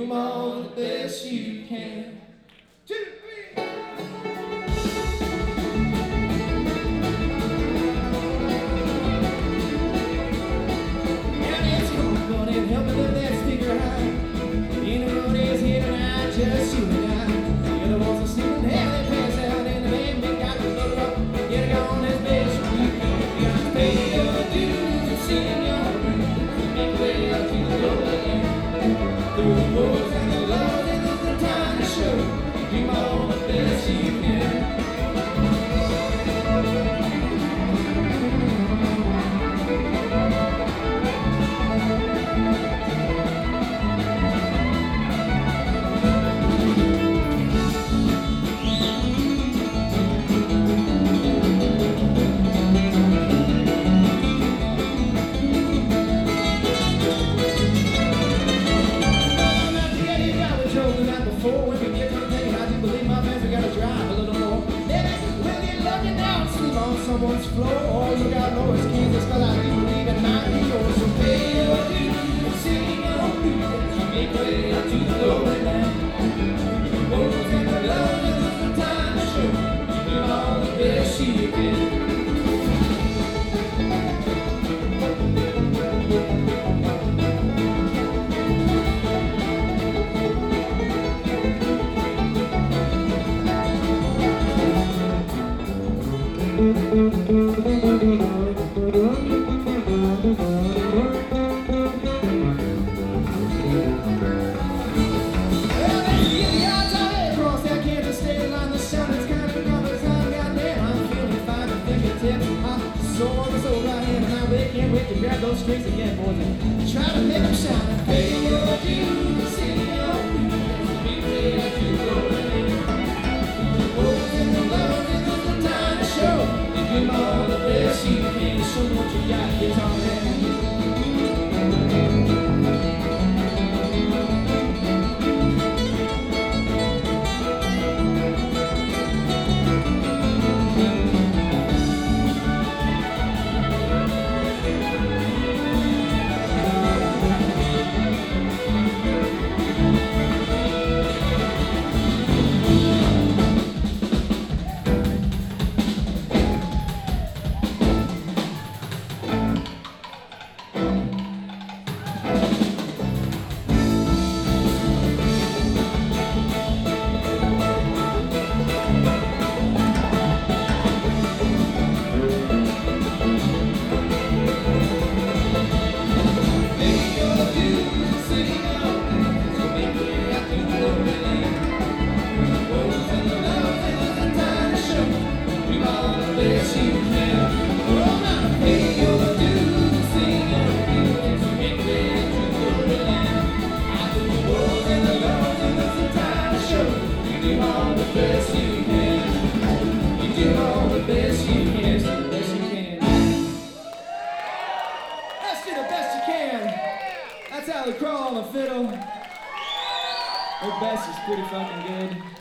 them all the best you can. 2, 3. Help me lift that speaker high. You know what is here tonight, just you and I. You're the ones that sleep in hell, they pass out in the bed, they got to look up, get it on as best you can. You got to pay your dues and sing your blues, make way up to the Lord again. Through the woods and the lows, and there's the time to show. You do all the best you can. Someone's floor, all you got know is Kansas, cause I do believe in 90 or so. Pay your dues and sing your blues, make way up to the glory land. The woes and the lows, and there's no time to show. You do all the best you can. Grab those strings again, boys, and try to make them shine. And pay your dues, sing your blues, make way up to the glory land. The woes and the lows, and there's no time to show. You give all the best you can. Show what you got, guitar man. That's how they crawl on the fiddle. Their best is pretty fucking good.